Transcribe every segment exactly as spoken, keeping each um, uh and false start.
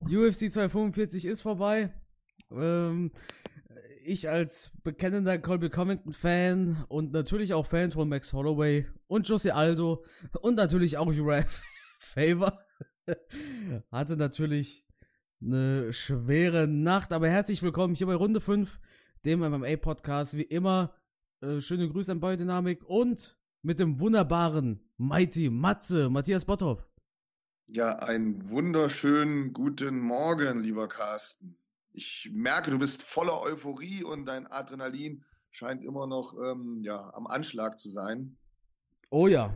U F C zweihundertfünfundvierzig ist vorbei. Ähm, ich als bekennender Colby Covington-Fan und natürlich auch Fan von Max Holloway und Jose Aldo und natürlich auch Uriah Faber hatte natürlich eine schwere Nacht, aber herzlich willkommen hier bei Runde fünf, dem M M A-Podcast. Wie immer, äh, schöne Grüße an Biodynamik und mit dem wunderbaren Mighty Matze, Matthias Botthoff. Ja, einen wunderschönen guten Morgen, lieber Carsten. Ich merke, du bist voller Euphorie und dein Adrenalin scheint immer noch ähm, ja, am Anschlag zu sein. Oh ja.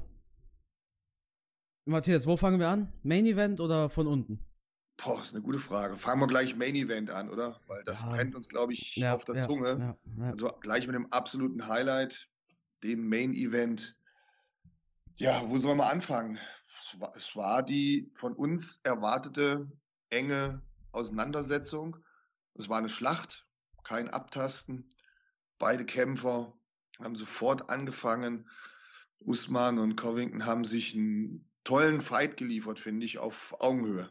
Matthias, wo fangen wir an? Main Event oder von unten? Boah, ist eine gute Frage. Fangen wir gleich Main Event an, oder? Weil das Ja. brennt uns, glaube ich, Ja, auf der ja, Zunge. ja, ja. Also gleich mit dem absoluten Highlight, dem Main Event. Ja, wo sollen wir anfangen? Es war, es war die von uns erwartete enge Auseinandersetzung. Es war eine Schlacht, kein Abtasten. Beide Kämpfer haben sofort angefangen. Usman und Covington haben sich einen tollen Fight geliefert, finde ich, auf Augenhöhe.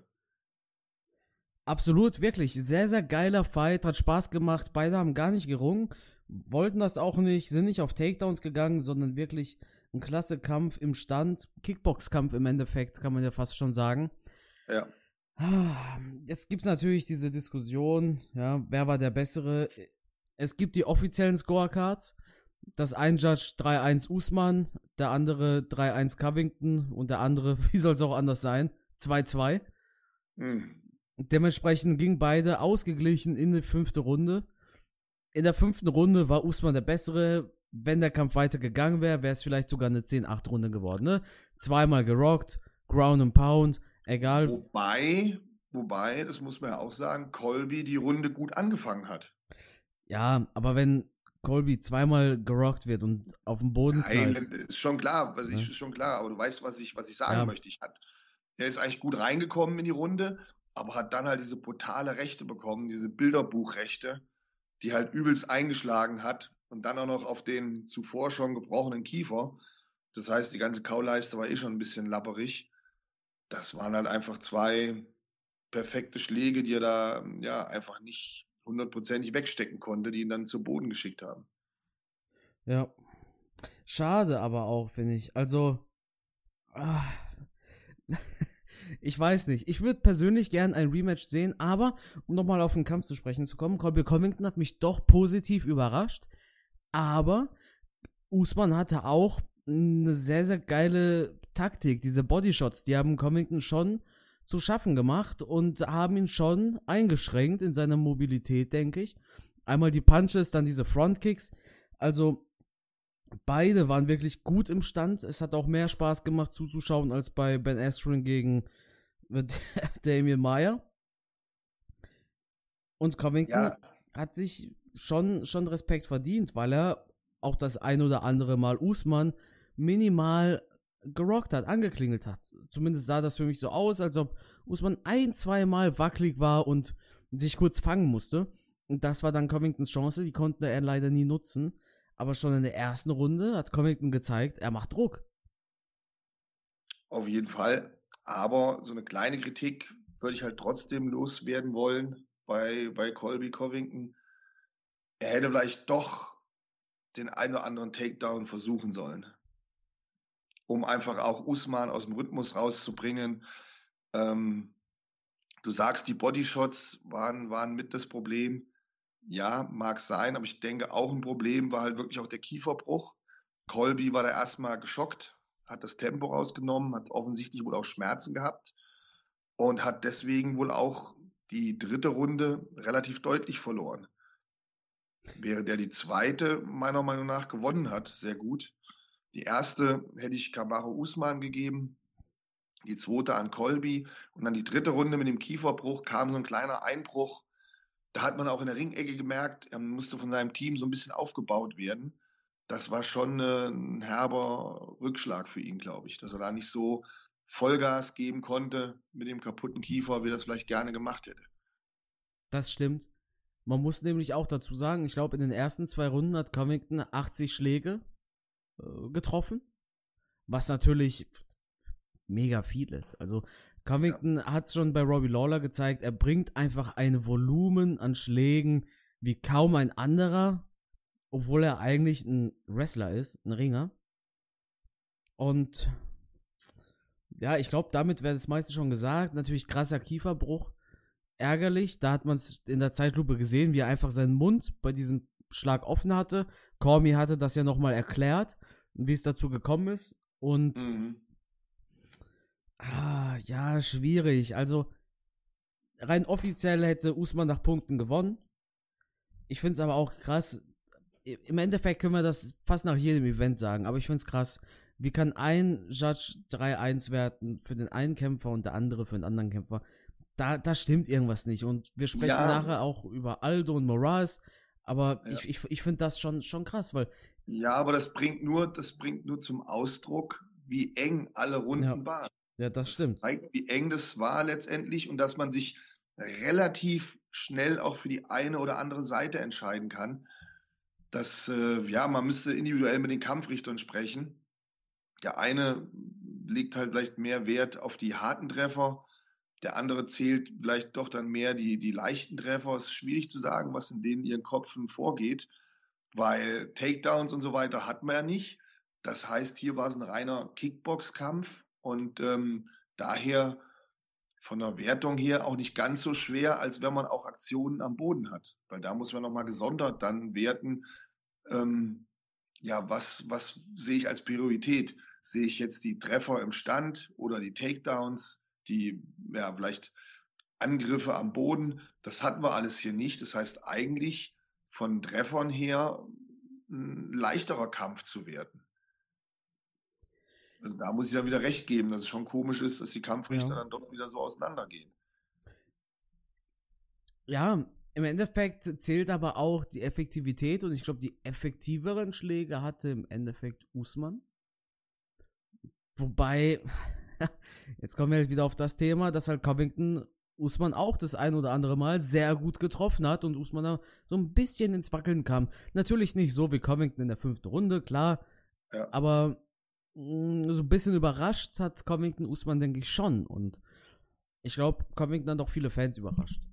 Absolut, wirklich. Sehr, sehr geiler Fight. Hat Spaß gemacht. Beide haben gar nicht gerungen. Wollten das auch nicht. Sind nicht auf Takedowns gegangen, sondern wirklich ein klasse Kampf im Stand. Kickbox-Kampf im Endeffekt, kann man ja fast schon sagen. Ja. Jetzt gibt es natürlich diese Diskussion, ja, wer war der Bessere? Es gibt die offiziellen Scorecards. Das ein Judge drei eins Usman, der andere drei eins Covington und der andere, wie soll es auch anders sein, zwei zwei. Hm. Dementsprechend gingen beide ausgeglichen in die fünfte Runde. In der fünften Runde war Usman der Bessere. Wenn der Kampf weitergegangen wäre, wäre es vielleicht sogar eine zehn acht Runde geworden. Ne? Zweimal gerockt, Ground and Pound, egal. Wobei, wobei, das muss man ja auch sagen, Colby die Runde gut angefangen hat. Ja, aber wenn Colby zweimal gerockt wird und auf dem Boden Nein, knallt. ist schon klar, was ich, Ja. ist schon klar, aber du weißt, was ich, was ich sagen Ja. möchte. Ich hat, er ist eigentlich gut reingekommen in die Runde, aber hat dann halt diese brutale Rechte bekommen, diese Bilderbuchrechte, die halt übelst eingeschlagen hat und dann auch noch auf den zuvor schon gebrochenen Kiefer. Das heißt, die ganze Kauleiste war eh schon ein bisschen lapperig. Das waren halt einfach zwei perfekte Schläge, die er da ja einfach nicht hundertprozentig wegstecken konnte, die ihn dann zu Boden geschickt haben. Ja. Schade aber auch, finde ich. Also, ah, ich weiß nicht. Ich würde persönlich gern ein Rematch sehen, aber um nochmal auf den Kampf zu sprechen zu kommen, Colby Covington hat mich doch positiv überrascht, aber Usman hatte auch eine sehr, sehr geile Taktik. Diese Bodyshots, die haben Covington schon zu schaffen gemacht und haben ihn schon eingeschränkt in seiner Mobilität, denke ich. Einmal die Punches, dann diese Frontkicks. Also beide waren wirklich gut im Stand. Es hat auch mehr Spaß gemacht zuzuschauen als bei Ben Askren gegen Damian Maia. Und Covington Ja. hat sich schon, schon Respekt verdient, weil er auch das ein oder andere Mal Usman minimal gerockt hat, angeklingelt hat. Zumindest sah das für mich so aus, als ob Usman ein, zwei Mal wackelig war und sich kurz fangen musste. Und das war dann Covingtons Chance, die konnte er leider nie nutzen. Aber schon in der ersten Runde hat Covington gezeigt, er macht Druck. Auf jeden Fall. Aber so eine kleine Kritik würde ich halt trotzdem loswerden wollen bei, bei Colby Covington. Er hätte vielleicht doch den einen oder anderen Takedown versuchen sollen, um einfach auch Usman aus dem Rhythmus rauszubringen. Ähm, du sagst, die Bodyshots waren, waren mit das Problem. Ja, mag sein, aber ich denke, auch ein Problem war halt wirklich auch der Kieferbruch. Colby war da erstmal geschockt, hat das Tempo rausgenommen, hat offensichtlich wohl auch Schmerzen gehabt und hat deswegen wohl auch die dritte Runde relativ deutlich verloren. Während er die zweite meiner Meinung nach gewonnen hat, sehr gut. Die erste hätte ich Kamaru Usman gegeben, die zweite an Colby und dann die dritte Runde mit dem Kieferbruch kam so ein kleiner Einbruch. Da hat man auch in der Ringecke gemerkt, er musste von seinem Team so ein bisschen aufgebaut werden. Das war schon äh, ein herber Rückschlag für ihn, glaube ich, dass er da nicht so Vollgas geben konnte mit dem kaputten Kiefer, wie er das vielleicht gerne gemacht hätte. Das stimmt. Man muss nämlich auch dazu sagen, ich glaube, in den ersten zwei Runden hat Covington achtzig Schläge äh, getroffen, was natürlich mega viel ist. Also Covington ja. hat es schon bei Robbie Lawler gezeigt, er bringt einfach ein Volumen an Schlägen wie kaum ein anderer, obwohl er eigentlich ein Wrestler ist, ein Ringer. Und ja, ich glaube, damit wäre das meiste schon gesagt. Natürlich krasser Kieferbruch, ärgerlich. Da hat man es in der Zeitlupe gesehen, wie er einfach seinen Mund bei diesem Schlag offen hatte. Cormier hatte das ja nochmal erklärt, wie es dazu gekommen ist. Und mhm. ah, ja, schwierig. Also rein offiziell hätte Usman nach Punkten gewonnen. Ich finde es aber auch krass. Im Endeffekt können wir das fast nach jedem Event sagen, aber ich finde es krass. Wie kann ein Judge drei eins werten für den einen Kämpfer und der andere für den anderen Kämpfer? Da, da stimmt irgendwas nicht. Und wir sprechen ja. nachher auch über Aldo und Moraes, aber ja. ich, ich, ich finde das schon, schon krass, weil... Ja, aber das bringt nur, das bringt nur zum Ausdruck, wie eng alle Runden ja. waren. Ja, das, das stimmt. Zeigt, wie eng das war letztendlich und dass man sich relativ schnell auch für die eine oder andere Seite entscheiden kann. Das, äh, ja, man müsste individuell mit den Kampfrichtern sprechen. Der eine legt halt vielleicht mehr Wert auf die harten Treffer, der andere zählt vielleicht doch dann mehr die, die leichten Treffer. Es ist schwierig zu sagen, was in denen ihren Köpfen vorgeht, weil Takedowns und so weiter hat man ja nicht. Das heißt, hier war es ein reiner Kickbox-Kampf und ähm, daher von der Wertung her auch nicht ganz so schwer, als wenn man auch Aktionen am Boden hat. Weil da muss man nochmal gesondert dann werten, ähm, ja, was, was sehe ich als Priorität? Sehe ich jetzt die Treffer im Stand oder die Takedowns, die ja vielleicht Angriffe am Boden? Das hatten wir alles hier nicht. Das heißt eigentlich von Treffern her ein leichterer Kampf zu werten. Also da muss ich dann wieder recht geben, dass es schon komisch ist, dass die Kampfrichter ja. dann doch wieder so auseinandergehen. Ja, im Endeffekt zählt aber auch die Effektivität und ich glaube, die effektiveren Schläge hatte im Endeffekt Usman. Wobei, jetzt kommen wir halt wieder auf das Thema, dass halt Covington Usman auch das ein oder andere Mal sehr gut getroffen hat und Usman da so ein bisschen ins Wackeln kam. Natürlich nicht so wie Covington in der fünften Runde, klar, ja. aber mh, so ein bisschen überrascht hat Covington Usman, denke ich, schon. Und ich glaube, Covington hat auch viele Fans überrascht.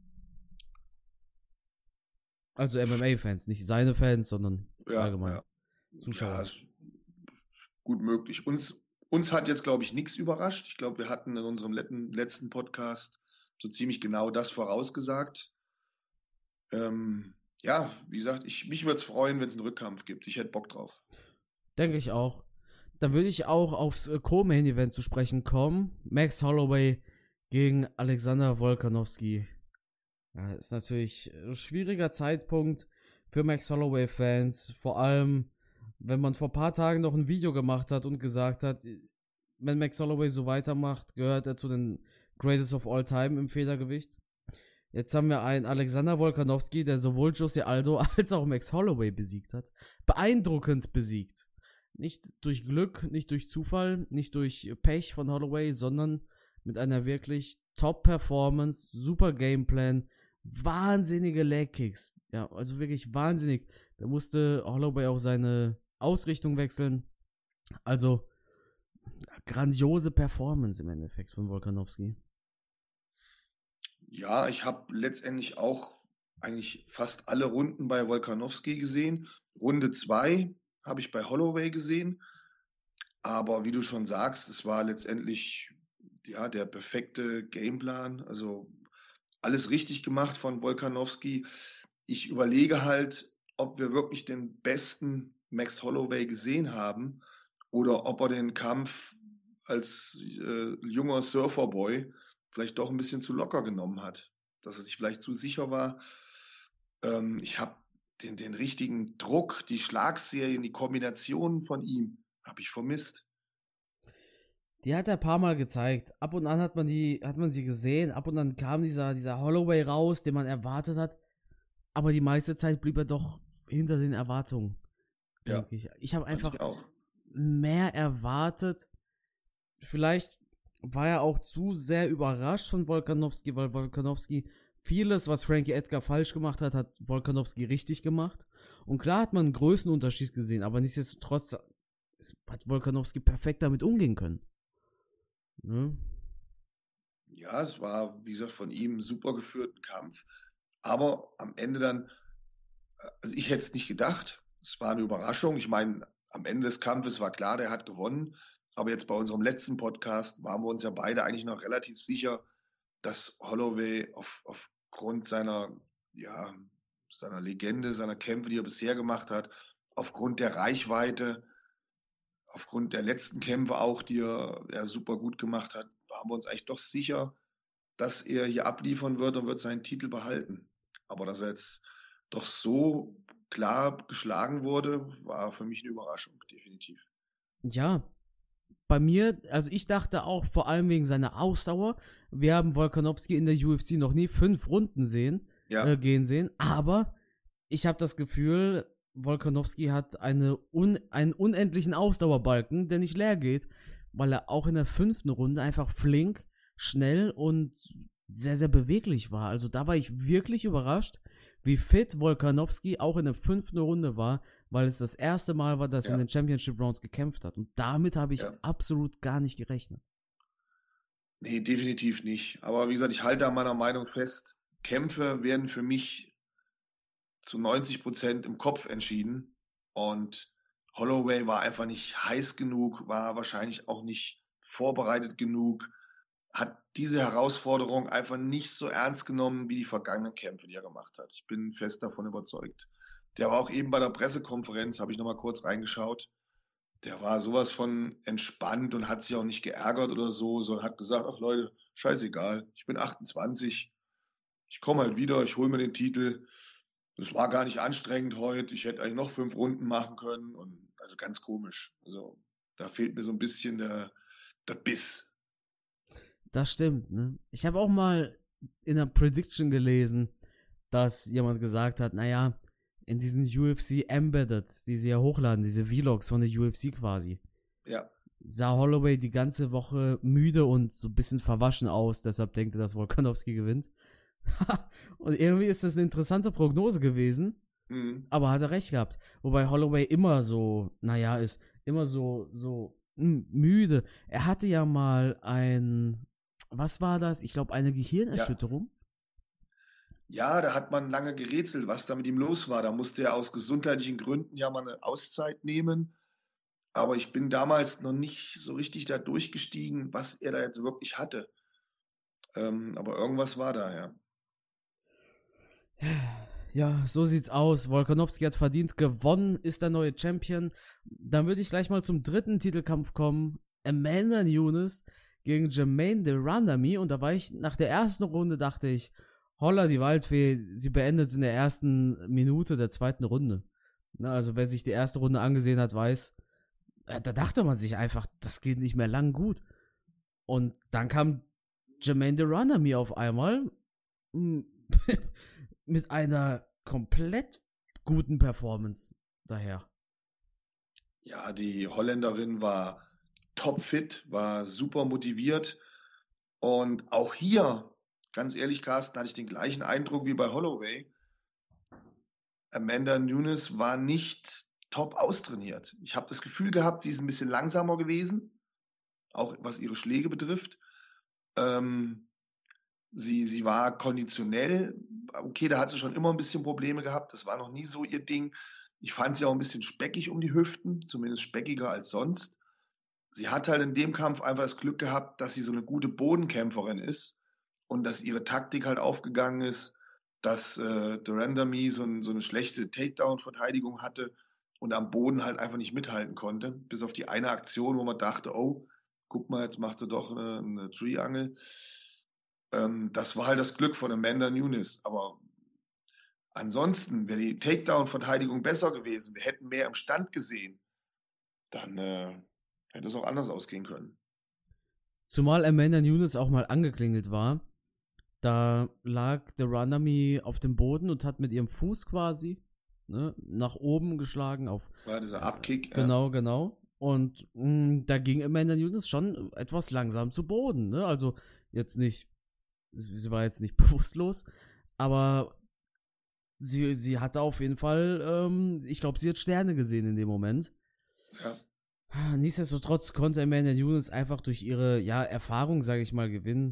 Also M M A-Fans, nicht seine Fans, sondern ja, allgemein ja. Zuschauer. Ja, gut möglich. Uns, uns hat jetzt, glaube ich, nichts überrascht. Ich glaube, wir hatten in unserem letzten, letzten Podcast so ziemlich genau das vorausgesagt. Ähm, ja, wie gesagt, ich, mich würde es freuen, wenn es einen Rückkampf gibt. Ich hätte Bock drauf. Denke ich auch. Dann würde ich auch aufs Co-Main-Event zu sprechen kommen. Max Holloway gegen Alexander Volkanovski. Ja, ist natürlich ein schwieriger Zeitpunkt für Max Holloway-Fans. Vor allem, wenn man vor ein paar Tagen noch ein Video gemacht hat und gesagt hat, wenn Max Holloway so weitermacht, gehört er zu den Greatest of All Time im Federgewicht. Jetzt haben wir einen Alexander Volkanovski, der sowohl Jose Aldo als auch Max Holloway besiegt hat. Beeindruckend besiegt. Nicht durch Glück, nicht durch Zufall, nicht durch Pech von Holloway, sondern mit einer wirklich Top-Performance, super Gameplan, wahnsinnige Leg-Kicks. Ja, also wirklich wahnsinnig. Da musste Holloway auch seine Ausrichtung wechseln. Also, grandiose Performance im Endeffekt von Volkanovski. Ja, ich habe letztendlich auch eigentlich fast alle Runden bei Volkanovski gesehen. Runde zwei habe ich bei Holloway gesehen. Aber wie du schon sagst, es war letztendlich ja der perfekte Gameplan. Also alles richtig gemacht von Volkanovski. Ich überlege halt, ob wir wirklich den besten Max Holloway gesehen haben oder ob er den Kampf als äh, junger Surferboy vielleicht doch ein bisschen zu locker genommen hat. Dass er sich vielleicht zu sicher war. Ähm, ich habe den, den richtigen Druck, die Schlagserien, die Kombinationen von ihm habe ich vermisst. Die hat er ein paar Mal gezeigt. Ab und an hat man die, hat man sie gesehen. Ab und an kam dieser, dieser Holloway raus, den man erwartet hat. Aber die meiste Zeit blieb er doch hinter den Erwartungen. Ja, ich ich habe einfach ich auch. mehr erwartet. Vielleicht war er auch zu sehr überrascht von Volkanovski, weil Volkanovski vieles, was Frankie Edgar falsch gemacht hat, hat Volkanovski richtig gemacht. Und klar hat man einen Größenunterschied gesehen, aber nichtsdestotrotz hat Volkanovski perfekt damit umgehen können. Ne? Ja, es war, wie gesagt, von ihm ein super geführten Kampf. Aber am Ende dann, äh, also ich hätte es nicht gedacht. Es war eine Überraschung. Ich meine, am Ende des Kampfes war klar, der hat gewonnen. Aber jetzt bei unserem letzten Podcast waren wir uns ja beide eigentlich noch relativ sicher, dass Holloway auf, aufgrund seiner, ja, seiner Legende, seiner Kämpfe, die er bisher gemacht hat, aufgrund der Reichweite, aufgrund der letzten Kämpfe auch, die er, er super gut gemacht hat, waren wir uns eigentlich doch sicher, dass er hier abliefern wird und wird seinen Titel behalten. Aber dass er jetzt doch so klar geschlagen wurde, war für mich eine Überraschung, definitiv. Ja, bei mir, also ich dachte auch vor allem wegen seiner Ausdauer, wir haben Volkanovski in der U F C noch nie fünf Runden sehen, Ja. äh, gehen sehen, aber ich habe das Gefühl, Volkanovski hat eine un, einen unendlichen Ausdauerbalken, der nicht leer geht, weil er auch in der fünften Runde einfach flink, schnell und sehr, sehr beweglich war. Also da war ich wirklich überrascht, wie fit Volkanovski auch in der fünften Runde war, weil es das erste Mal war, dass er Ja. in den Championship Rounds gekämpft hat. Und damit habe ich Ja. absolut gar nicht gerechnet. Nee, definitiv nicht. Aber wie gesagt, ich halte an meiner Meinung fest, Kämpfe werden für mich zu neunzig Prozent im Kopf entschieden. Und Holloway war einfach nicht heiß genug, war wahrscheinlich auch nicht vorbereitet genug, hat diese Herausforderung einfach nicht so ernst genommen wie die vergangenen Kämpfe, die er gemacht hat. Ich bin fest davon überzeugt. Der war auch eben bei der Pressekonferenz, habe ich nochmal kurz reingeschaut. Der war sowas von entspannt und hat sich auch nicht geärgert oder so, sondern hat gesagt, ach Leute, scheißegal, ich bin achtundzwanzig, ich komme halt wieder, ich hole mir den Titel. Das war gar nicht anstrengend heute, ich hätte eigentlich noch fünf Runden machen können. Und also ganz komisch. Also da fehlt mir so ein bisschen der, der Biss. Das stimmt, ne? Ich habe auch mal in einer Prediction gelesen, dass jemand gesagt hat, naja, in diesen U F C Embedded, die sie ja hochladen, diese Vlogs von der U F C quasi, Ja, sah Holloway die ganze Woche müde und so ein bisschen verwaschen aus, deshalb denkt er, dass Volkanovski gewinnt. Und irgendwie ist das eine interessante Prognose gewesen, mhm. aber hat er recht gehabt. Wobei Holloway immer so, naja, ist immer so, so mh, müde. Er hatte ja mal ein, was war das? Ich glaube, eine Gehirnerschütterung. Ja, da hat man lange gerätselt, was da mit ihm los war. Da musste er aus gesundheitlichen Gründen ja mal eine Auszeit nehmen. Aber ich bin damals noch nicht so richtig da durchgestiegen, was er da jetzt wirklich hatte. Ähm, aber irgendwas war da, ja. Ja, so sieht's aus. Volkanovski hat verdient gewonnen, ist der neue Champion. Dann würde ich gleich mal zum dritten Titelkampf kommen. Amanda Nunes gegen Jermaine de Randami. Und da war ich, nach der ersten Runde dachte ich, holla die Waldfee, sie beendet in der ersten Minute der zweiten Runde. Na, also wer sich die erste Runde angesehen hat, weiß, äh, da dachte man sich einfach, das geht nicht mehr lang gut. Und dann kam Jermaine de Randami auf einmal mit einer komplett guten Performance daher. Ja, die Holländerin war topfit, war super motiviert. Und auch hier, ganz ehrlich, Carsten, hatte ich den gleichen Eindruck wie bei Holloway. Amanda Nunes war nicht top austrainiert. Ich habe das Gefühl gehabt, sie ist ein bisschen langsamer gewesen, auch was ihre Schläge betrifft. Ähm, sie, sie war konditionell, okay, da hat sie schon immer ein bisschen Probleme gehabt, das war noch nie so ihr Ding. Ich fand sie auch ein bisschen speckig um die Hüften, zumindest speckiger als sonst. Sie hat halt in dem Kampf einfach das Glück gehabt, dass sie so eine gute Bodenkämpferin ist und dass ihre Taktik halt aufgegangen ist, dass äh, de Randami so, ein, so eine schlechte Takedown-Verteidigung hatte und am Boden halt einfach nicht mithalten konnte, bis auf die eine Aktion, wo man dachte, oh, guck mal, jetzt macht sie doch eine, eine Triangle. Ähm, das war halt das Glück von Amanda Nunes, aber ansonsten wäre die Takedown-Verteidigung besser gewesen, wir hätten mehr im Stand gesehen, dann äh, hätte es auch anders ausgehen können. Zumal Amanda Nunes auch mal angeklingelt war. Da lag der Randami auf dem Boden und hat mit ihrem Fuß quasi ne, nach oben geschlagen auf. War dieser Abkick. Genau, ja. genau. Und mh, da ging Amanda Nunes schon etwas langsam zu Boden. Ne? Also jetzt nicht, sie war jetzt nicht bewusstlos, aber sie, sie hatte auf jeden Fall, ähm, ich glaube, sie hat Sterne gesehen in dem Moment. Ja. Nichtsdestotrotz konnte Amanda Nunes einfach durch ihre ja, Erfahrung, sage ich mal, gewinnen.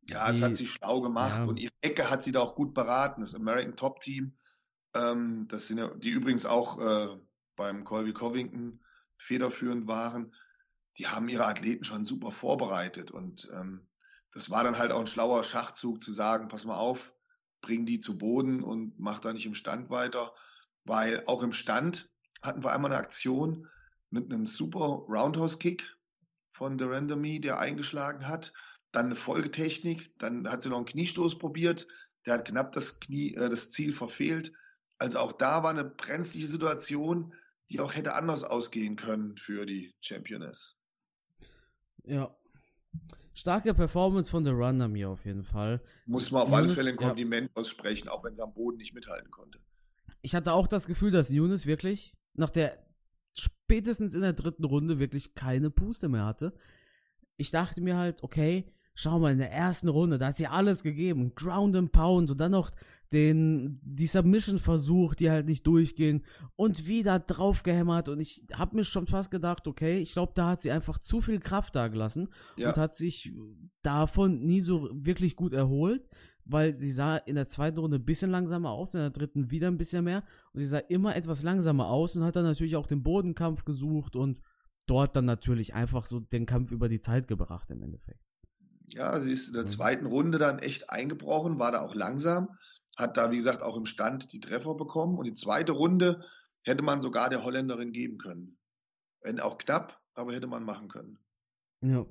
Ja, die, es hat sie schlau gemacht ja, und ihre Ecke hat sie da auch gut beraten. Das American Top Team, ähm, das sind ja, die übrigens auch äh, beim Colby Covington federführend waren, die haben ihre Athleten schon super vorbereitet. Und ähm, das war dann halt auch ein schlauer Schachzug zu sagen, pass mal auf, bring die zu Boden und mach da nicht im Stand weiter. Weil auch im Stand hatten wir einmal eine Aktion mit einem super Roundhouse-Kick von The Randomie, der eingeschlagen hat. Dann eine Folgetechnik, dann hat sie noch einen Kniestoß probiert, der hat knapp das, Knie, äh, das Ziel verfehlt. Also auch da war eine brenzliche Situation, die auch hätte anders ausgehen können für die Championess. ja. Starke Performance von The Runner mir auf jeden Fall. Muss man auf Younes, alle Fälle ein ja. Kompliment aussprechen, auch wenn sie am Boden nicht mithalten konnte. Ich hatte auch das Gefühl, dass Younes wirklich nach der spätestens in der dritten Runde wirklich keine Puste mehr hatte. Ich dachte mir halt, okay, schau mal, in der ersten Runde, da hat sie alles gegeben. Ground and Pound und dann noch den, die Submission versucht, die halt nicht durchging und wieder draufgehämmert und ich hab mir schon fast gedacht, okay, ich glaube, da hat sie einfach zu viel Kraft da gelassen Ja. und hat sich davon nie so wirklich gut erholt, weil sie sah in der zweiten Runde ein bisschen langsamer aus, in der dritten wieder ein bisschen mehr und sie sah immer etwas langsamer aus und hat dann natürlich auch den Bodenkampf gesucht und dort dann natürlich einfach so den Kampf über die Zeit gebracht im Endeffekt. Ja, sie ist in der Mhm. zweiten Runde dann echt eingebrochen, war da auch langsam, hat da, wie gesagt, auch im Stand die Treffer bekommen. Und die zweite Runde hätte man sogar der Holländerin geben können. Wenn auch knapp, aber hätte man machen können. Ja.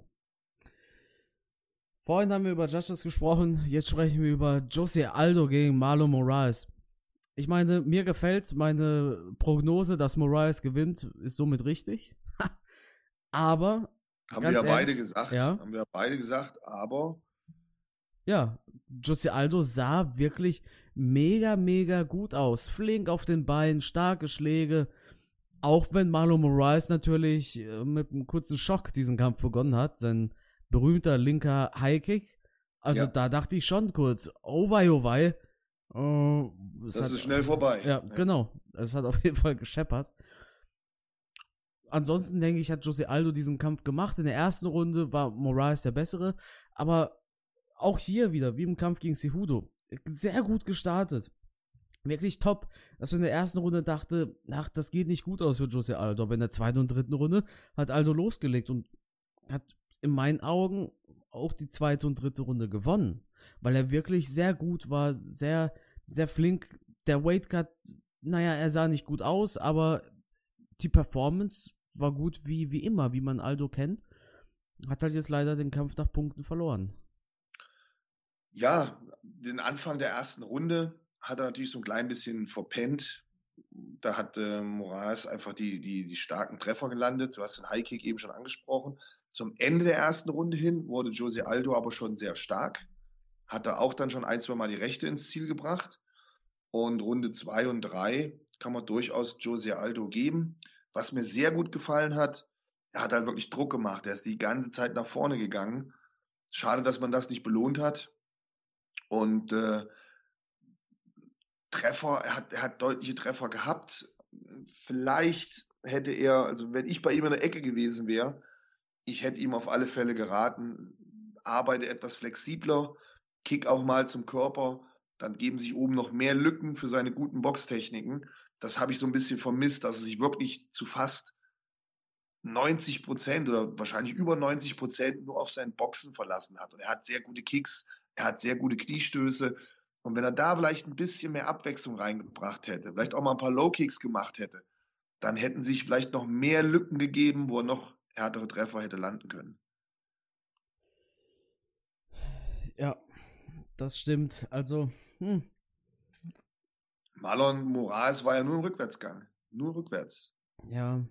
Vorhin haben wir über Judges gesprochen, jetzt sprechen wir über Jose Aldo gegen Marlon Moraes. Ich meine, mir gefällt meine Prognose, dass Moraes gewinnt, ist somit richtig. Aber Haben ganz wir ja beide ehrlich, gesagt, ja. haben wir ja beide gesagt, aber Ja, Jose Aldo sah wirklich mega, mega gut aus. Flink auf den Beinen, starke Schläge. Auch wenn Marlon Moraes natürlich äh, mit einem kurzen Schock diesen Kampf begonnen hat. Sein berühmter linker Highkick. Also ja, da dachte ich schon kurz, oh wei, oh wei. Äh, es das hat, ist schnell vorbei. Ja, genau. Es hat auf jeden Fall gescheppert. Ansonsten denke ich, hat Jose Aldo diesen Kampf gemacht. In der ersten Runde war Moraes der Bessere. Aber auch hier wieder, wie im Kampf gegen Cejudo, sehr gut gestartet. Wirklich top, dass man in der ersten Runde dachte, ach, das geht nicht gut aus für Jose Aldo. Aber in der zweiten und dritten Runde hat Aldo losgelegt und hat in meinen Augen auch die zweite und dritte Runde gewonnen. Weil er wirklich sehr gut war, sehr, sehr flink. Der Weightcut, naja, er sah nicht gut aus, aber die Performance war gut wie, wie immer, wie man Aldo kennt. Hat halt jetzt leider den Kampf nach Punkten verloren. Ja, den Anfang der ersten Runde hat er natürlich so ein klein bisschen verpennt. Da hat äh, Moraes einfach die, die, die starken Treffer gelandet. Du hast den Highkick eben schon angesprochen. Zum Ende der ersten Runde hin wurde Jose Aldo aber schon sehr stark. Hat er auch dann schon ein, zwei Mal die Rechte ins Ziel gebracht. Und Runde zwei und drei kann man durchaus Jose Aldo geben. Was mir sehr gut gefallen hat, er hat halt wirklich Druck gemacht. Er ist die ganze Zeit nach vorne gegangen. Schade, dass man das nicht belohnt hat. Und äh, Treffer, er hat, er hat deutliche Treffer gehabt. Vielleicht hätte er, also wenn ich bei ihm in der Ecke gewesen wäre, ich hätte ihm auf alle Fälle geraten, arbeite etwas flexibler, kick auch mal zum Körper, dann geben sich oben noch mehr Lücken für seine guten Boxtechniken. Das habe ich so ein bisschen vermisst, dass er sich wirklich zu fast neunzig Prozent oder wahrscheinlich über neunzig Prozent nur auf sein Boxen verlassen hat. Und er hat sehr gute Kicks, er hat sehr gute Kniestöße. Und wenn er da vielleicht ein bisschen mehr Abwechslung reingebracht hätte, vielleicht auch mal ein paar Low-Kicks gemacht hätte, dann hätten sich vielleicht noch mehr Lücken gegeben, wo er noch härtere Treffer hätte landen können. Ja, das stimmt. Also, hm. Marlon Moraes war ja nur ein Rückwärtsgang. Nur rückwärts. Ja.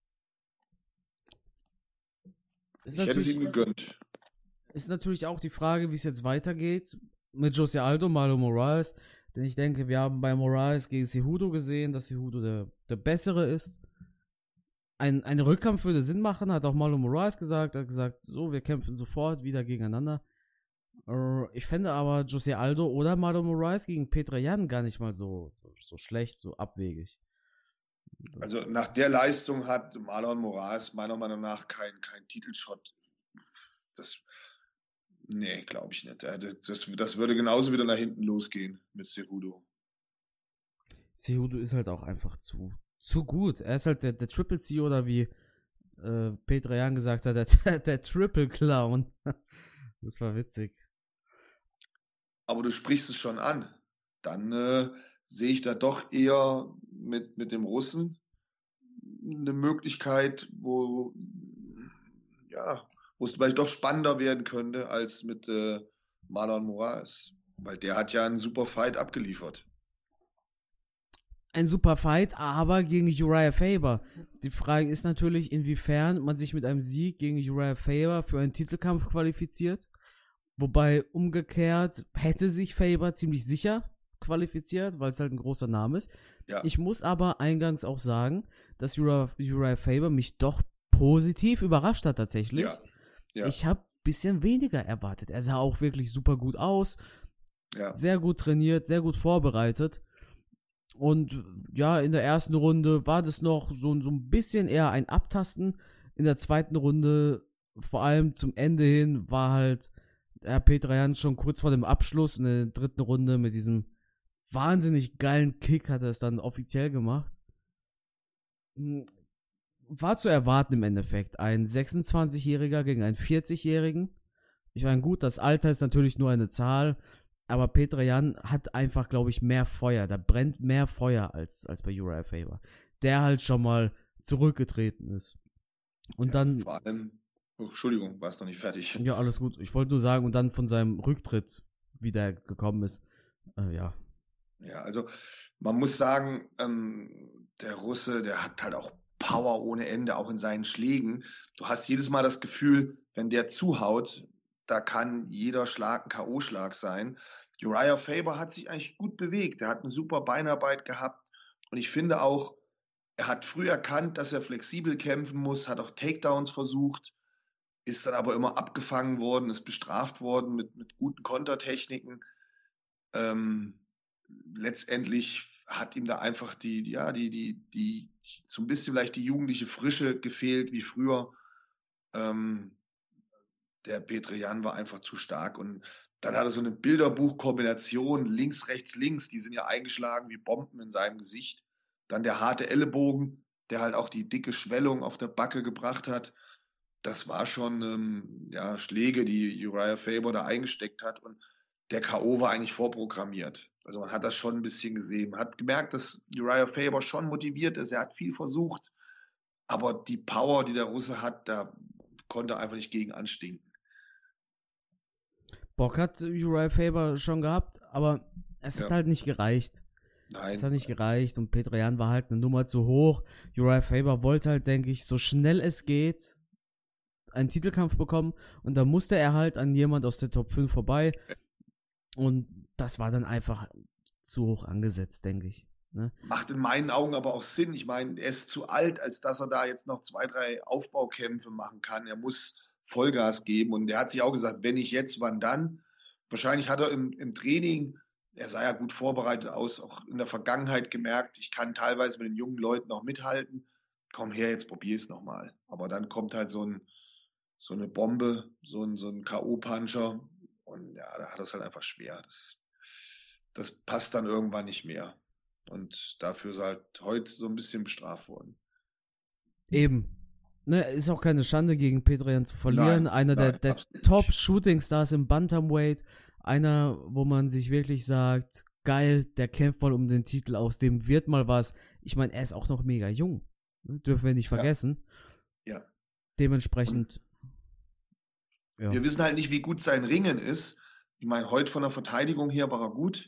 Ist ich hätte es ihm gegönnt. Ist natürlich auch die Frage, wie es jetzt weitergeht mit Jose Aldo, Marlon Moraes. Denn ich denke, wir haben bei Moraes gegen Cejudo gesehen, dass Cejudo der, der Bessere ist. Ein, ein Rückkampf würde Sinn machen, hat auch Marlon Moraes gesagt. Er hat gesagt, so, wir kämpfen sofort wieder gegeneinander. Ich fände aber Jose Aldo oder Marlon Moraes gegen Petr Yan gar nicht mal so, so, so schlecht, so abwegig. Das also nach der Leistung hat Marlon Moraes meiner Meinung nach keinen kein Titelshot. Das, Nee, glaube ich nicht. Das, das würde genauso wieder nach hinten losgehen mit Cejudo. Cejudo ist halt auch einfach zu, zu gut. Er ist halt der, der Triple C oder wie äh, Petr Yan gesagt hat, der, der Triple Clown. Das war witzig. Aber du sprichst es schon an. Dann äh, sehe ich da doch eher mit, mit dem Russen eine Möglichkeit, wo ja, wo es vielleicht doch spannender werden könnte als mit äh, Marlon Moraes. Weil der hat ja einen super Fight abgeliefert. Ein super Fight, aber gegen Uriah Faber. Die Frage ist natürlich, inwiefern man sich mit einem Sieg gegen Uriah Faber für einen Titelkampf qualifiziert. Wobei umgekehrt hätte sich Faber ziemlich sicher qualifiziert, weil es halt ein großer Name ist. Ja. Ich muss aber eingangs auch sagen, dass Uriah, Uriah Faber mich doch positiv überrascht hat tatsächlich. Ja. Ja. Ich habe ein bisschen weniger erwartet. Er sah auch wirklich super gut aus. Ja. Sehr gut trainiert, sehr gut vorbereitet. Und ja, in der ersten Runde war das noch so, so ein bisschen eher ein Abtasten. In der zweiten Runde, vor allem zum Ende hin, war halt der Petr Yan schon kurz vor dem Abschluss. Und in der dritten Runde mit diesem wahnsinnig geilen Kick hat er es dann offiziell gemacht. War zu erwarten im Endeffekt. Ein sechsundzwanzigjähriger gegen einen vierzigjährigen. Ich meine, gut, das Alter ist natürlich nur eine Zahl. Aber Petr Yan hat einfach, glaube ich, mehr Feuer. Da brennt mehr Feuer als, als bei Uriah Faber. Der halt schon mal zurückgetreten ist. Und ja, dann. Vor allem, oh, Entschuldigung, war es noch nicht fertig. Ja, alles gut. Ich wollte nur sagen, und dann von seinem Rücktritt wieder gekommen ist. Äh, ja. Ja, also man muss sagen, ähm, der Russe, der hat halt auch Power ohne Ende, auch in seinen Schlägen. Du hast jedes Mal das Gefühl, wenn der zuhaut, da kann jeder Schlag ein K O-Schlag sein. Uriah Faber hat sich eigentlich gut bewegt. Er hat eine super Beinarbeit gehabt. Und ich finde auch, er hat früh erkannt, dass er flexibel kämpfen muss, hat auch Takedowns versucht, ist dann aber immer abgefangen worden, ist bestraft worden mit, mit guten Kontertechniken. Ähm, letztendlich hat ihm da einfach die, ja, die, die, die, so ein bisschen vielleicht die jugendliche Frische gefehlt wie früher. Ähm, Der Petr Yan war einfach zu stark und dann hat er so eine Bilderbuchkombination, links, rechts, links, die sind ja eingeschlagen wie Bomben in seinem Gesicht. Dann der harte Ellenbogen, der halt auch die dicke Schwellung auf der Backe gebracht hat. Das war schon ähm, ja, Schläge, die Uriah Faber da eingesteckt hat und der K O war eigentlich vorprogrammiert. Also man hat das schon ein bisschen gesehen. Man hat gemerkt, dass Uriah Faber schon motiviert ist, er hat viel versucht, aber die Power, die der Russe hat, da konnte er einfach nicht gegen anstinken. Bock hat Uriah Faber schon gehabt, aber es ja. hat halt nicht gereicht. Nein. Es hat nicht gereicht und Petr Yan war halt eine Nummer zu hoch. Uriah Faber wollte halt, denke ich, so schnell es geht einen Titelkampf bekommen und da musste er halt an jemand aus der Top fünf vorbei und das war dann einfach zu hoch angesetzt, denke ich. Ne? Macht in meinen Augen aber auch Sinn. Ich meine, er ist zu alt, als dass er da jetzt noch zwei, drei Aufbaukämpfe machen kann. Er muss Vollgas geben und er hat sich auch gesagt, wenn nicht jetzt, wann dann? Wahrscheinlich hat er im, im Training, er sah ja gut vorbereitet aus, auch in der Vergangenheit gemerkt, ich kann teilweise mit den jungen Leuten auch mithalten. Komm her, jetzt probier es nochmal. Aber dann kommt halt so, ein, so eine Bombe, so ein, so ein K O-Puncher und ja, da hat er es halt einfach schwer. Das, das passt dann irgendwann nicht mehr. Und dafür ist er halt heute so ein bisschen bestraft worden. Eben. Ne, ist auch keine Schande, gegen Petr Yan zu verlieren. Nein, einer nein, der, der Top-Shooting-Stars im Bantamweight. Einer, wo man sich wirklich sagt, geil, der kämpft mal um den Titel, aus dem wird mal was. Ich meine, er ist auch noch mega jung. Ne? Dürfen wir nicht vergessen. Ja. ja. Dementsprechend. Ja. Wir wissen halt nicht, wie gut sein Ringen ist. Ich meine, heute von der Verteidigung her war er gut.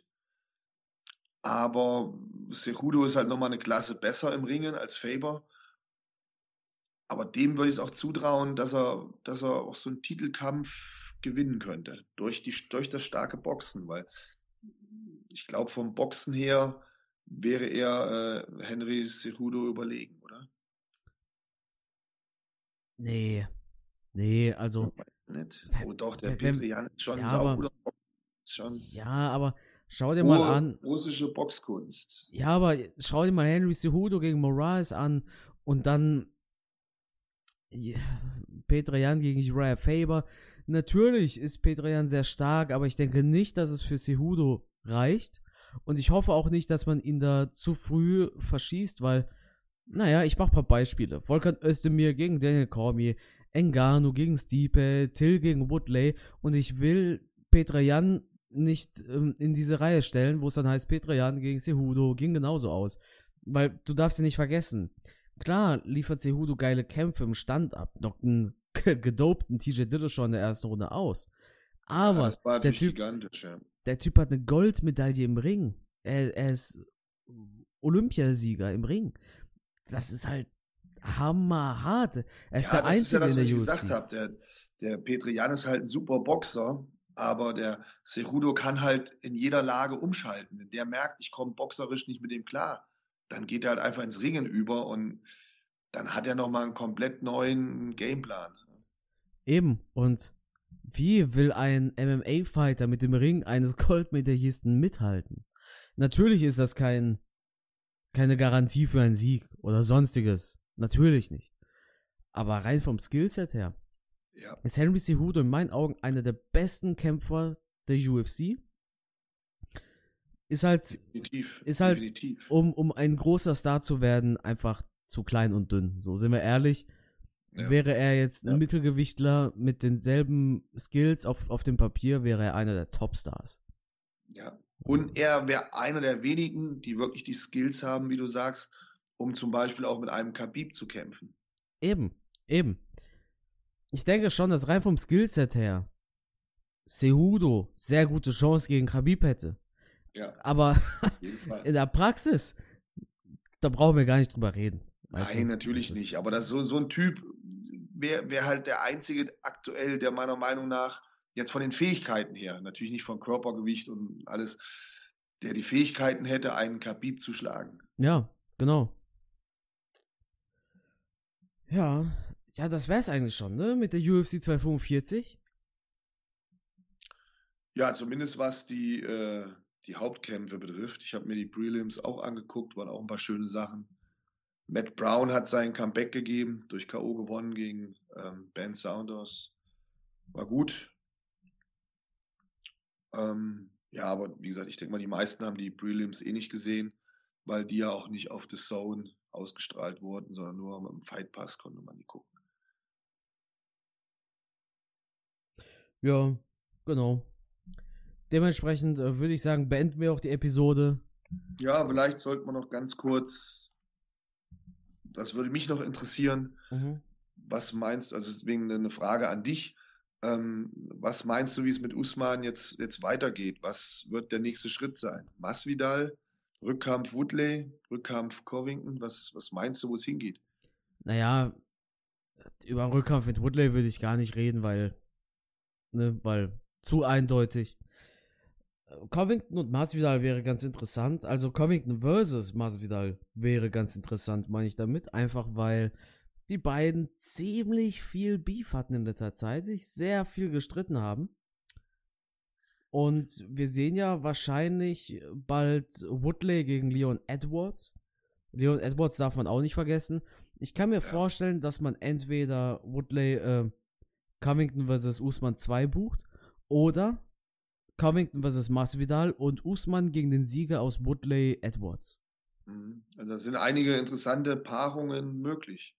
Aber Cejudo ist halt nochmal eine Klasse besser im Ringen als Faber. Aber dem würde ich es auch zutrauen, dass er, dass er auch so einen Titelkampf gewinnen könnte. Durch, die, durch das starke Boxen. Weil ich glaube, vom Boxen her wäre er äh, Henry Cejudo überlegen, oder? Nee. Nee, also. Nicht. Oh doch, der wenn, Petr Yan ist schon ja, ein sauguter Boxer. Ja, aber schau dir mal an. Russische Boxkunst. Ja, aber schau dir mal Henry Cejudo gegen Moraes an und dann yeah, Petr Yan gegen Uriah Faber. natürlich ist Petr Yan sehr stark, aber ich denke nicht, dass es für Cejudo reicht. Und ich hoffe auch nicht, dass man ihn da zu früh verschießt, weil, naja, ich mach ein paar Beispiele. Volkan Özdemir gegen Daniel Cormier, Ngannou gegen Stipe, Till gegen Woodley, und ich will Petr Yan nicht ähm, in diese Reihe stellen, wo es dann heißt, Petr Yan gegen Cejudo ging genauso aus. Weil du darfst ja nicht vergessen, klar liefert Cejudo geile Kämpfe im Stand ab, noch einen gedopten T J Dillashaw in der ersten Runde aus. Aber ja, das war der, natürlich typ, gigantisch, ja. der Typ hat eine Goldmedaille im Ring. Er, er ist Olympiasieger im Ring. Das ist halt hammerhart. Er ist ja, der das ist ja Einzige das, in was der ich U F C. gesagt habe. Der, der Petr Yan ist halt ein super Boxer, aber der Cejudo kann halt in jeder Lage umschalten. Wenn der merkt, ich komme boxerisch nicht mit dem klar, dann geht er halt einfach ins Ringen über und dann hat er nochmal einen komplett neuen Gameplan. Eben. Und wie will ein M M A-Fighter mit dem Ring eines Goldmedaillisten mithalten? Natürlich ist das kein, keine Garantie für einen Sieg oder sonstiges. Natürlich nicht. Aber rein vom Skillset her Ja. ist Henry Cejudo in meinen Augen einer der besten Kämpfer der U F C. Ist halt, Definitiv. ist halt definitiv. um, um ein großer Star zu werden, einfach zu klein und dünn. So, sind wir ehrlich. Ja. Wäre er jetzt ein Ja. Mittelgewichtler mit denselben Skills auf, auf dem Papier, wäre er einer der Topstars. Ja. Und er wäre einer der wenigen, die wirklich die Skills haben, wie du sagst, um zum Beispiel auch mit einem Khabib zu kämpfen. Eben, eben. Ich denke schon, dass rein vom Skillset her Cejudo sehr gute Chance gegen Khabib hätte. Ja, Aber auf jeden Fall. in der Praxis, da brauchen wir gar nicht drüber reden. Weißt Nein, du? natürlich Das ist- nicht. Aber das so, so ein Typ wäre wär halt der einzige aktuell, der meiner Meinung nach jetzt von den Fähigkeiten her, natürlich nicht von Körpergewicht und alles, der die Fähigkeiten hätte, einen Khabib zu schlagen. Ja, genau. Ja, ja, das wär's eigentlich schon, ne? Mit der U F C zweihundertfünfundvierzig. Ja, zumindest was die, äh, die Hauptkämpfe betrifft. Ich habe mir die Prelims auch angeguckt, waren auch ein paar schöne Sachen. Matt Brown hat sein Comeback gegeben, durch K O gewonnen gegen ähm, Ben Saunders. War gut. Ähm, ja, aber wie gesagt, ich denke mal, die meisten haben die Prelims eh nicht gesehen, weil die ja auch nicht auf The Zone ausgestrahlt wurden, sondern nur mit dem Fight Pass konnte man die gucken. Ja, genau. Dementsprechend äh, würde ich sagen, beenden wir auch die Episode. Ja, vielleicht sollte man noch ganz kurz, das würde mich noch interessieren, Mhm. was meinst du, also deswegen eine Frage an dich, ähm, was meinst du, wie es mit Usman jetzt, jetzt weitergeht? Was wird der nächste Schritt sein? Masvidal, Rückkampf Woodley, Rückkampf Covington, was, was meinst du, wo es hingeht? Naja, über einen Rückkampf mit Woodley würde ich gar nicht reden, weil, ne, weil zu eindeutig. Covington und Masvidal wäre ganz interessant. Also Covington versus Masvidal wäre ganz interessant, meine ich damit. Einfach weil die beiden ziemlich viel Beef hatten in letzter Zeit, sich sehr viel gestritten haben. Und wir sehen ja wahrscheinlich bald Woodley gegen Leon Edwards. Leon Edwards darf man auch nicht vergessen. Ich kann mir Ja. vorstellen, dass man entweder Woodley äh, Covington versus Usman zwei bucht oder Covington versus Masvidal und Usman gegen den Sieger aus Woodley Edwards. Mhm. Also es sind einige interessante Paarungen möglich.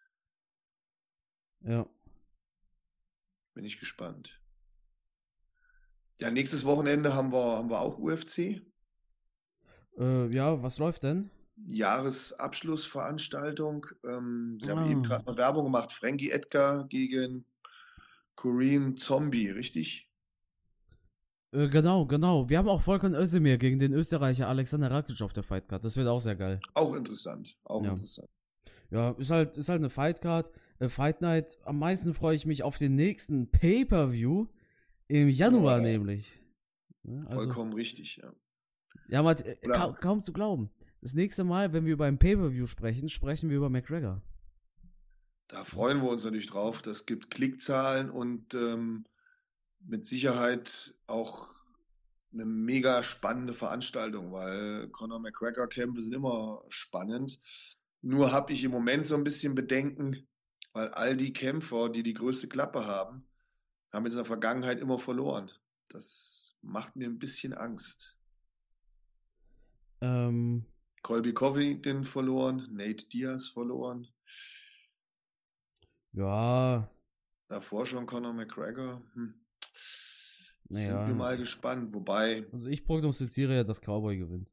Ja. Bin ich gespannt. Ja, nächstes Wochenende haben wir, haben wir auch U F C. Äh, ja, was läuft denn? Jahresabschlussveranstaltung. Ähm, Sie haben Ah. eben gerade mal Werbung gemacht. Frankie Edgar gegen Kareem Zombie, richtig? Äh, genau, genau. Wir haben auch Volkan Özdemir gegen den Österreicher Alexander Rakic auf der Fightcard. Das wird auch sehr geil. Auch interessant. Auch Ja. interessant. Ja, ist halt, ist halt eine Fightcard, äh, Fight Night. Am meisten freue ich mich auf den nächsten Pay-Per-View im Januar Ja. nämlich. Ja, also, Vollkommen richtig, ja. ja, Matt, äh, Oder- ka kaum zu glauben. Das nächste Mal, wenn wir über ein Pay-Per-View sprechen, sprechen wir über McGregor. Da freuen wir uns natürlich drauf. Das gibt Klickzahlen und ähm, mit Sicherheit auch eine mega spannende Veranstaltung, weil Conor McGregor-Kämpfe sind immer spannend. Nur habe ich im Moment so ein bisschen Bedenken, weil all die Kämpfer, die die größte Klappe haben, haben jetzt in der Vergangenheit immer verloren. Das macht mir ein bisschen Angst. Ähm, Colby Covington verloren, Nate Diaz verloren. ja, Davor schon Conor McGregor. Hm. Sind naja. wir mal gespannt. Wobei, Also ich prognostiziere ja, dass Cowboy gewinnt.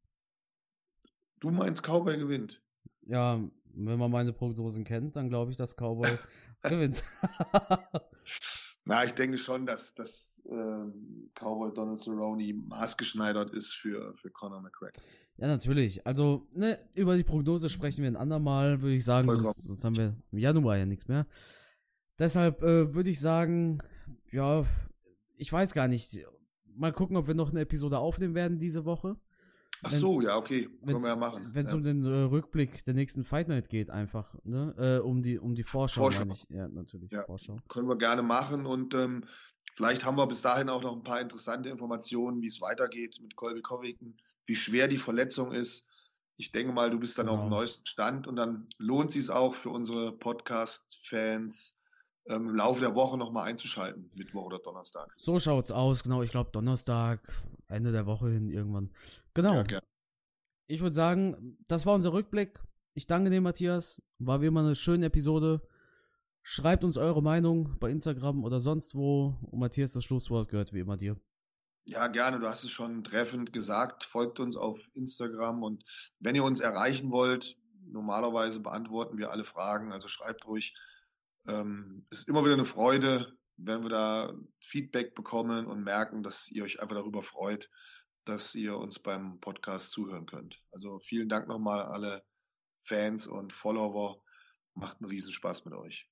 du meinst, Cowboy gewinnt. Ja, wenn man meine Prognosen kennt, dann glaube ich, dass Cowboy gewinnt. Na, ich denke schon, dass, dass ähm, Cowboy Donald Cerrone maßgeschneidert ist für, für Conor McGregor. Ja, natürlich. Also, ne, über die Prognose sprechen wir ein andermal, würde ich sagen, Vollkommen. sonst, sonst haben wir im Januar ja nichts mehr. Deshalb äh, würde ich sagen, ja, ich weiß gar nicht. Mal gucken, ob wir noch eine Episode aufnehmen werden diese Woche. Ach Wenn's- so, ja, okay. Können Wenn's, wir ja machen. Wenn es ja. um den äh, Rückblick der nächsten Fight Night geht, einfach, ne? Äh, um die, um die Vorschau, Vorschau. meine ich. Ja, natürlich, Ja. Vorschau. Können wir gerne machen und ähm, vielleicht haben wir bis dahin auch noch ein paar interessante Informationen, wie es weitergeht mit Colby Covington, wie schwer die Verletzung ist. Ich denke mal, du bist dann Genau. auf dem neuesten Stand und dann lohnt es sich auch für unsere Podcast-Fans ähm, im Laufe der Woche nochmal einzuschalten, Mittwoch oder Donnerstag. So schaut's aus, genau. Ich glaube, Donnerstag, Ende der Woche hin irgendwann. Genau. Ja, gerne. Ich würde sagen, das war unser Rückblick. Ich danke dir, Matthias. War wie immer eine schöne Episode. Schreibt uns eure Meinung bei Instagram oder sonst wo. Und Matthias, das Schlusswort gehört wie immer dir. Ja, gerne. Du hast es schon treffend gesagt. Folgt uns auf Instagram und wenn ihr uns erreichen wollt, normalerweise beantworten wir alle Fragen, also schreibt ruhig. Ähm, ist immer wieder eine Freude, wenn wir da Feedback bekommen und merken, dass ihr euch einfach darüber freut, dass ihr uns beim Podcast zuhören könnt. Also vielen Dank nochmal an alle Fans und Follower. Macht einen Riesenspaß mit euch.